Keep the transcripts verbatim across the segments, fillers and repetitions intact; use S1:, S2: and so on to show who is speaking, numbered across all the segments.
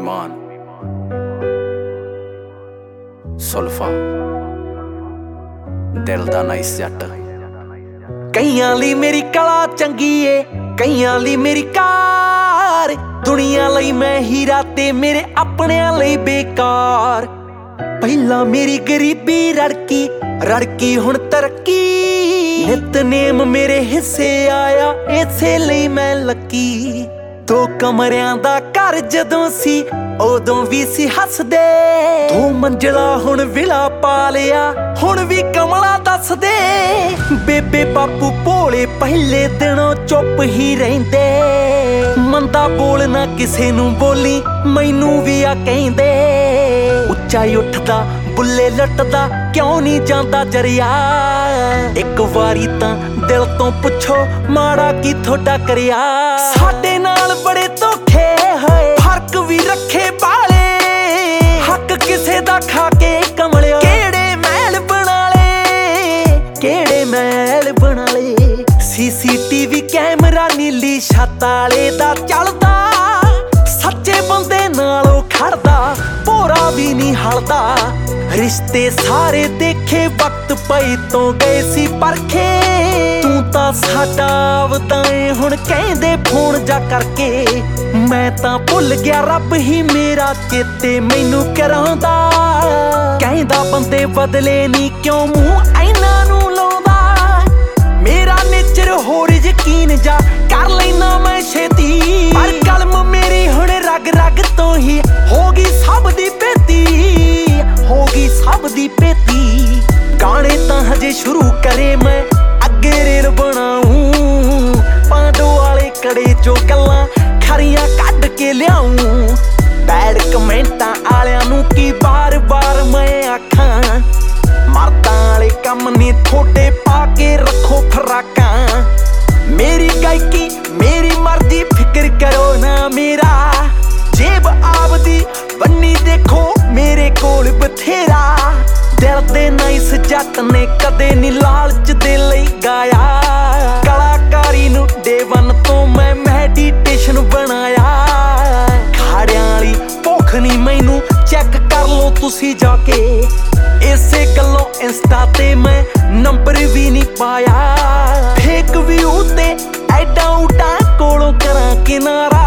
S1: विमान सुल्फा दिल दा नाइस जट।
S2: कईयां लई मेरी कला चंगी ए, कईयां लई मेरी कार। दुनिया लई मैं हीरा ते मेरे अपनियां लई बेकार। पहला मेरी गरीबी रड़की रड़की हुण तरक्की। नितनेम मेरे हिस्से आया इसे लई मैं लकी। दो कमरियां दा घर जदों सी उदों भी सी हसदे। दो मंजिला हुण विला पा लिया हुण भी कमला दस दे। बेबे बापू भोले पहले दिनों चुप ही रहिंदे। मंदा बोलना किसे नूं बोली मैनू भी आ कहिंदे। उच्चा उठदा बुल्ले लटदा क्यों नहीं जांदा जरिया। एक वारी तां दिल तो पुछो माड़ा की थोड़ा करिया। साडे नाल बड़े धोखे होए फर्क भी रखे बाले। हक किसे दा खा के कमलिया केड़े महल बना ले केड़े महल बना ले। सीसीटीवी कैमरा नीली छत आले दा चलदा। सच्चे बंदे नालों खड़दा भोरा भी नहीं हलदा। रिश्ते सारे देखे वक्त पई तो गए सी परखे। तू तां साडा वताए हुण कहंदे फोन जा करके। मैं तां भुल गया रब ही मेरा चेते मैनू करांदा। कहंदा बंदे बदले नी क्यों मूंह ऐना नू लाउंदा। मेरा नेचर होर यकीन जा कर लैना मैं छेती। पर कलम मेरी हुण रग रग तो ही होगी सब दी बेती होगी सब दी बेती। गाने तां हजे शुरू करे मैं अगे रेल बनाऊं। पांडो वाले कड़े चो गल्लां खरियां कढ के लियाऊं। बैड कमेंटां आलियां नू की बार बार मैं आखां। मर्दां वाले कम ने थोड़े पा के रखो फराकां। मेरी गायकी मेरी मर्जी फिक्र करो ना मेरा। जेब आपदी बन्नी देखो मेरे कोल बथेरा। दिल दे नाइस जट ने कदे नी लालच दे लई गाया। कलाकारी नू डे वन तो मैं मैडिटेशन बनाया। खाड़ियां वाली भुख नी मैनू चेक कर लो तुसी जाके। इसे गल्लों इंस्टा ते मैं नंबर भी नहीं पाया। फेक व्यू ते ऐडा उडा कोलों करां किनारा।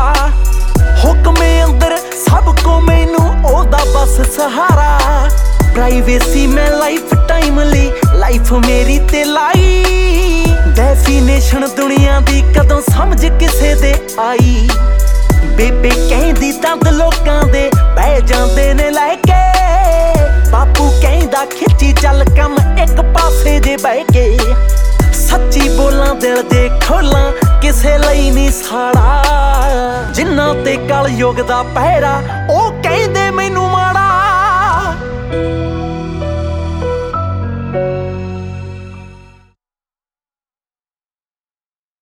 S2: हुक्मे अंदर सबको मैनू ओदा बस सहारा। प्राइवेसी मैं लाइफ टाइम ली लाइफ मेरी ते लाई। डेफिनेशन दुनिया दी कदों समझ किसे दे आई। बेबे कहंदी दंद लोकां दे बह जांदे ने लैके। बापू कहंदा खिच्ची चल कम एक पासे जे बह के। सच्ची बोलां दिल दे खोलां किसे लई नहीं साड़ा। जिन्ना ते कल युग दा पहरा